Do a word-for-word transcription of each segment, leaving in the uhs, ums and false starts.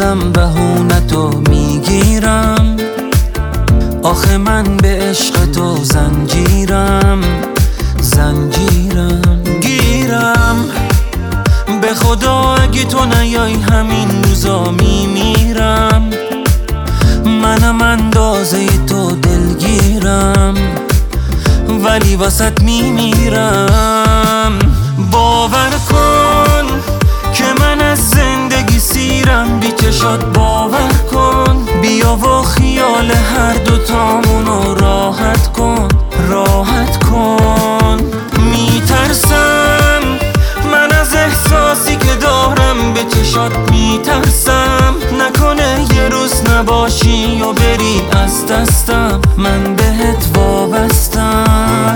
بازم بهونتو میگیرم، آخه من به عشق تو زنجیرم زنجیرم گیرم. به خدا اگه تو نیای همین روزا میمیرم، منم اندازه تو دلگیرم ولی واسط میمیرم. باور کن که من از زندگی سیرم، بی چشات باور کن، بیا و خیال هر دوتامونو راحت کن راحت کن. میترسم من از احساسی که دارم، به چشات میترسم نکنه یه روز نباشی و بری از دستم، من بهت وابستم.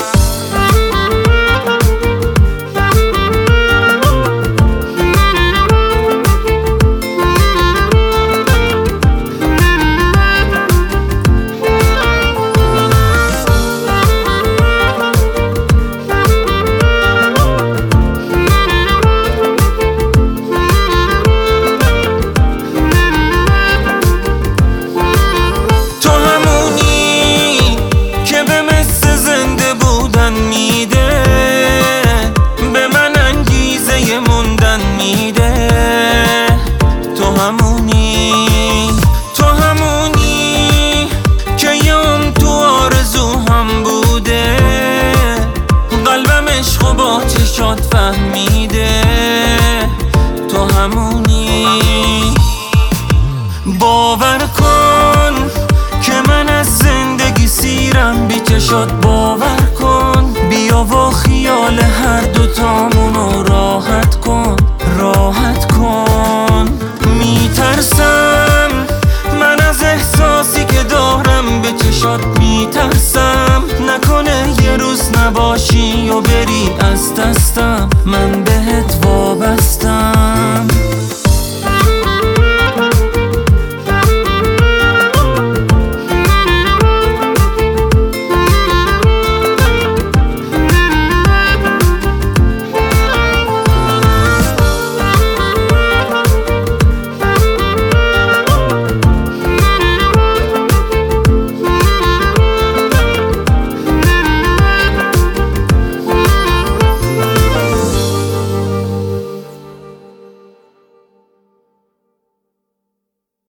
تو همونی که یوم تو آرزو هم بوده، قلبم عشقو با چشات فهمیده. تو همونی، باور کن که من از زندگی سیرم، بی چشات باور کن، بیا و خیال هر دوتامونو راحت کن